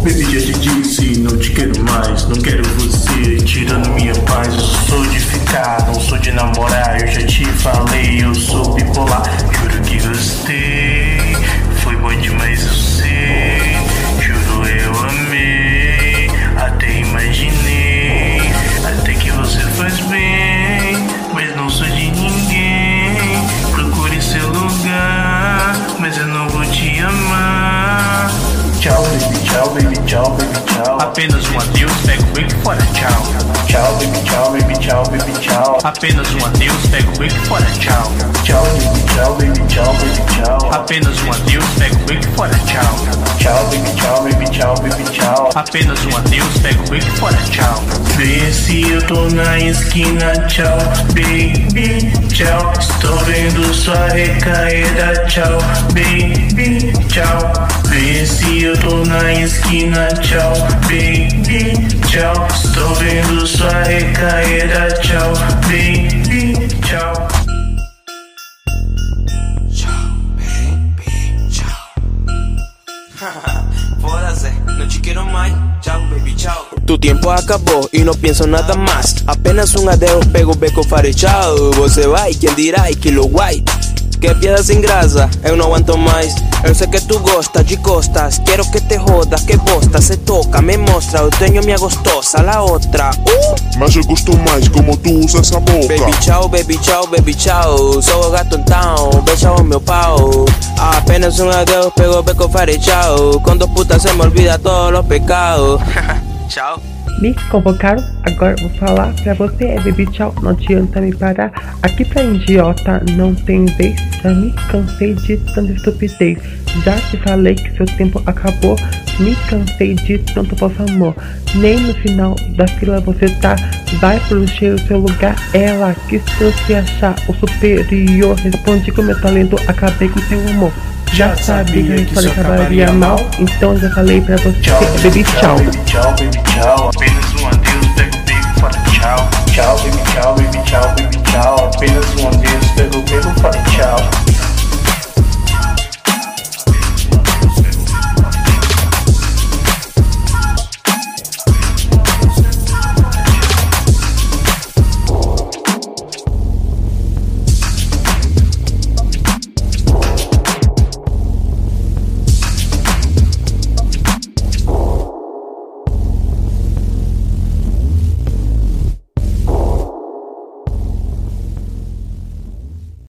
Baby, já te disse, não te quero mais, não quero você tirando minha paz. Eu sou de ficar, não sou de namorar. Eu já te falei, eu sou bipolar. Juro que gostei, foi bom demais, eu sei. Juro, eu amei, até imaginei. Até que você faz bem, mas não sou de ninguém. Procure seu lugar, mas eu não vou te amar. Tchau, baby, tchau, baby, tchau, baby, tchau. Apenas um adeus, pega o beco e fora, tchau. Tchau, baby, tchau, baby, tchau, baby, tchau. Apenas um adeus, pega o beco e fora, tchau. Tchau, baby, tchau, baby, tchau, baby, tchau. Apenas um adeus, pega o beco e fora, tchau. Tchau, baby, tchau, baby, tchau, baby, tchau. Apenas um adeus, pega o beco e fora, tchau. Vê se eu tô na esquina, tchau, baby, tchau. Estou vendo sua recaída, tchau, baby, tchau. Vê se eu tô na esquina, tchau, baby, tchau. Estou vendo sua recaída, tchau, baby, tchau. Bora, Zé, no te quiero mais. Chao, baby, chao. Tu tiempo acabó y no pienso nada más. Apenas un adeus, pego o beco, farei tchau. Você vai, quem dirá, e que lo guai. Que piada sem graça, eu não aguento mais. Eu sei que tu gosta de costas. Quero que te jodas, que bosta. Se toca, me mostra, eu tenho minha gostosa. La outra, Mas eu gosto mais como tu usa essa boca. baby tchau, baby tchau, baby tchau. Sou o gato então, beija o meu pau. Apenas um adeus, pego o beco, farei tchau. Com dos putas se me olvida todos os pecados. Tchau. Me convocaram, agora vou falar pra você, baby tchau, não adianta me parar. Aqui pra idiota não tem vez, já me cansei de tanta estupidez. Já te falei que seu tempo acabou, me cansei de tanto falso amor. Nem no final da fila você tá, vai pro cheiro, seu lugar é lá. Que se você achar o superior, responde com meu talento, acabei com seu amor. Já sabia que isso acabaria mal, então já falei pra você, Tchau, baby tchau. baby, tchau, baby, tchau. Apenas um adeus, pega o beco, fora, tchau. Tchau, baby, tchau, baby, tchau, baby, tchau. Apenas um adeus, pega o beco, fora, tchau.